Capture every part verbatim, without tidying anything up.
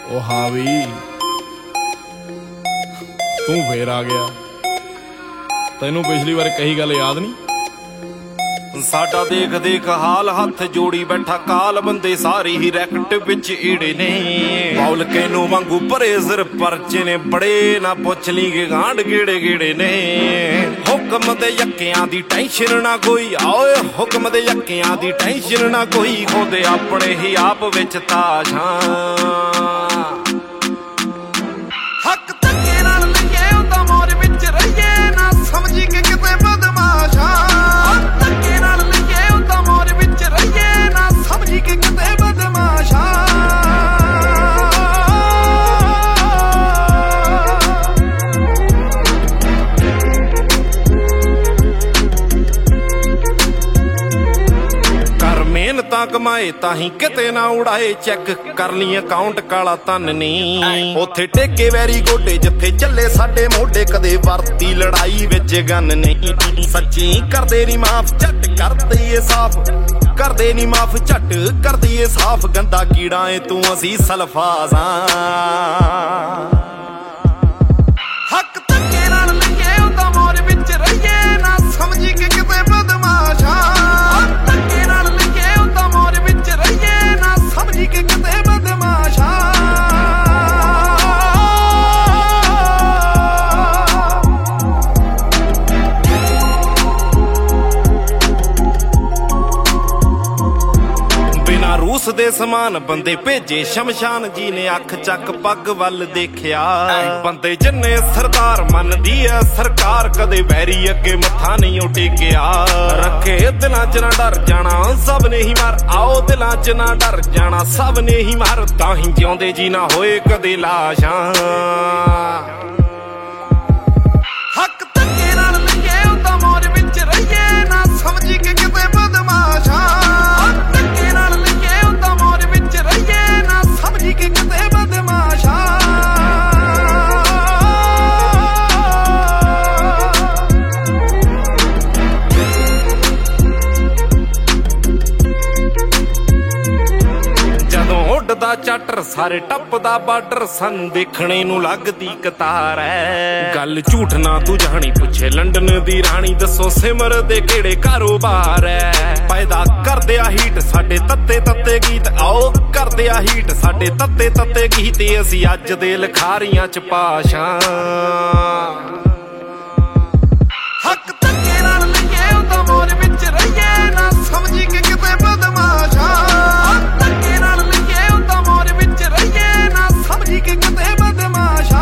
ਉਹ ਹਾਂ ਵੀ ਤੂੰ ਫੇਰ ਆ ਗਿਆ। ਤੈਨੂੰ ਪਿਛਲੀ ਵਾਰ ਕਹੀ ਗੱਲ ਯਾਦ ਨਹੀਂ? ਸਾਡਾ ਦੇਖ ਦੇਖ ਹਾਲ ਹੱਥ ਜੋੜੀ ਬੈਠਾ ਕਾਲ ਬੰਦੇ ਸਾਰੀ ਹੀ ਰੈਕਟ ਵਿੱਚ ਈੜੇ ਨੇ ਬੌਲ ਕੇ ਨੂੰ ਵਾਂਗੂ ਭਰੇ ਸਿਰ ਪਰਚੇ ਨੇ ਬੜੇ ਨਾ ਪੁੱਛ ਲਈ ਕਿ ਗਾਂਢ ਗੇੜੇ ਗੇੜੇ ਨੇ ਹੁਕਮ ਦੇ ਯੱਕਿਆਂ ਦੀ ਟੈਨਸ਼ਨ ਨਾ ਕੋਈ ਓਏ ਹੁਕਮ ਦੇ ਯੱਕਿਆਂ ਦੀ ਟੈਨਸ਼ਨ ਨਾ ਕੋਈ ਖੋਦੇ ਆਪਣੇ ਹੀ ਆਪ ਵਿੱਚ ਤਾਸ਼ਾਂ ਹੱਕ ਧੱਕੇ ਨਾਲ ਲਈਏ ਉਹਦਾ ਮੋਰ ਵਿੱਚ ਰਹੀਏ ਨਾ ਸਮਝੀ ਕਿ ਕਿਤੇ ਬਦਮਾਸ਼ਾਂ ਧੱਕੇ ਨਾਲ ਲਈਏ ਉਹਦਾ ਮੋਰ ਵਿੱਚ ਰਹੀਏ ਨਾ ਸਮਝੀ ਕਿ ਕਿਤੇ ਬਦਮਾਸ਼ਾਂ ਮਿਹਨਤਾਂ ਕਮਾਏ ਤਾਂ ਹੀ ਕਿਤੇ ਨਾ ਉਡਾਏ ਚੈੱਕ ਕਰ ਲਈ ਅਕਾਊਂਟ ਕਾਲਾ ਧਨ ਨਹੀਂ ਉੱਥੇ ਟੇਕੇ ਵੈਰੀ ਗੋਡੇ ਜਿੱਥੇ ਚੱਲੇ ਸਾਡੇ ਮੋਢੇ ਕਦੇ ਵਰਤੀ ਲੜਾਈ ਵਿੱਚ ਗਨ ਨਹੀਂ ਸੱਚੀ ਕਰਦੇ ਨੀ ਮਾਫ ਝੱਟ ਕਰਦੇ ਏ ਸਾਫ ਕਰਦੇ ਨੀ ਮਾਫ ਝੱਟ ਕਰਦੇ ਏ ਸਾਫ ਗੰਦਾ ਕੀੜਾ ਏ ਤੂੰ ਅਸੀਂ ਸਲਫਾਜ਼ਾਂ ਹੱਕ ਧੱਕੇ ਨਾਲ ਲਈਏ ਉਹਦਾ ਮੋਰ ਵਿੱਚ ਰਹੀਏ ਨਾ ਸਮਝੀ ਕਿ ਕਿਤੇ ਬਦਮਾਸ਼ਾਂ ਧੱਕੇ ਨਾਲ ਲਈਏ ਉਹਦਾ ਮੋਰ ਵਿੱਚ ਰਹੀਏ ਨਾ ਸਮਝੀ ਕਿ ਕਿਤੇ ਬਦਮਾਸ਼ਾਂ ਰੂਸ ਦੇ ਸਮਾਨ ਬੰਦੇ ਭੇਜੇ ਸ਼ਮਸ਼ਾਨ ਜੀ ਨੇ ਅੱਖ ਚੱਕ ਪੱਗ ਵੱਲ ਦੇਖਿਆ ਬੰਦੇ ਜਿੰਨੇ ਸਰਦਾਰ ਮੰਨਦੀ ਐ ਸਰਕਾਰ ਕਦੇ ਵੈਰੀ ਅੱਗੇ ਮੱਥਾ ਨਹੀਂ ਟੇਕਿਆ ਰੱਖੇ ਦਿਲਾਂ ਚ ਨਾ ਡਰ ਜਾਣਾ ਸਭ ਨੇ ਹੀ ਮਾਰ ਆਓ ਦਿਲਾਂ ਚ ਨਾ ਡਰ ਜਾਣਾ ਸਭ ਨੇ ਹੀ ਮਾਰ ਤਾਂ ਹੀ ਜਿਉਂਦੇ ਜੀ ਨਾ ਹੋਏ ਕਦੇ ਲਾਸ਼ਾਂ ਹੱਕ ਧੱਕੇ ਨਾਲ ਲਈਏ ਉਹਦਾ ਮੋਰ ਵਿੱਚ ਰਹੀਏ ਨਾ ਸਮਝੀ ਕਿ ਕਿਤੇ ਬਦਮਾਸ਼ਾਂ ਧੱਕੇ ਨਾਲ ਲਈਏ ਉਹਦਾ ਮੋਰ ਵਿੱਚ ਰਹੀਏ ਨਾ ਸਮਝੀ ਕਿ ਕਿਤੇ ਬਦਮਾਸ਼ਾਂ ਜਦੋਂ ਉੱਡਦਾ ਚਾਟਰ ਸਾਰੇ ਟੱਪਦਾ ਬਾਰਡਰ ਸਾਨੂੰ ਦੇਖਣੇ ਨੂੰ ਲੱਗਦੀ ਕਤਾਰ ਐ ਗੱਲ ਝੂਠ ਨਾ ਤੂੰ ਜਾਣੀ ਪੁੱਛੇ ਲੰਡਨ ਦੀ ਰਾਣੀ ਦੱਸੋ ਸਿਮਰ ਦੇ ਕਿਹੜੇ ਕਾਰੋਬਾਰ ਐ ਪੈਦਾ ਕਰਦੇ ਆ ਹੀਟ ਸਾਡੇ ਤੱਤੇ ਤੱਤੇ ਗੀਤ ਆਓ ਕਰਦੇ ਆ ਹੀਟ ਸਾਡੇ ਤੱਤੇ ਤੱਤੇ ਗੀਤ ਅਸੀਂ ਅੱਜ ਦੇ ਲਿਖਾਰੀਆਂ ਚ ਪਾਸ਼ਾਂ ਹੱਕ ਧੱਕੇ ਨਾਲ ਲਈਏ ਉਹਦਾ ਮੋਰ ਵਿੱਚ ਰਹੀਏ ਨਾ ਸਮਝੀ ਕਿ ਕਿਤੇ ਬਦਮਾਸ਼ਾਂ ਧੱਕੇ ਨਾਲ ਲਈਏ ਉਹਦਾ ਮੋਰ ਵਿੱਚ ਰਹੀਏ ਨਾ ਸਮਝੀ ਕਿ ਕਿਤੇ ਬਦਮਾਸ਼ਾਂ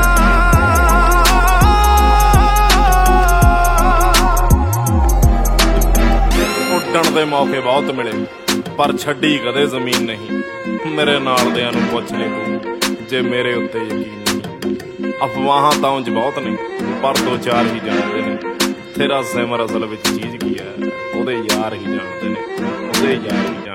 ਉੱਡਣ ਦੇ ਮੌਕੇ ਬਹੁਤ ਮਿਲੇ ਪਰ ਛੱਡੀ ਕਦੇ ਜ਼ਮੀਨ ਨਹੀਂ ਮੇਰੇ ਨਾਲ ਦਿਆਂ ਨੂੰ ਪੁੱਛ ਲੈ ਤੂੰ ਜੇ ਮੇਰੇ ਉੱਤੇ ਯਕੀਨ ਨਹੀਂ ਅਫਵਾਹਾਂ ਤਾਂ ਉਂਝ ਬਹੁਤ ਨੇ ਪਰ ਦੋ ਚਾਰ ਹੀ ਜਾਣਦੇ ਨੇ ਤੇਰਾ ਸਿਮਰ ਅਸਲ ਵਿੱਚ ਚੀਜ਼ ਕੀ ਹੈ ਉਹਦੇ ਯਾਰ ਹੀ ਜਾਣਦੇ ਨੇ ਉਹਦੇ ਯਾਰ ਹੀ